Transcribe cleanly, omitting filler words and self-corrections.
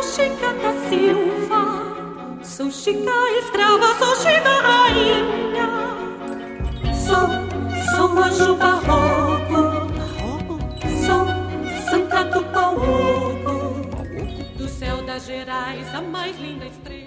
Chica da Silva, sou Chica escrava, sou Chica rainha. Sou anjo barroco, sou Santa do Pau Oco, do céu das Gerais, a mais linda estrela.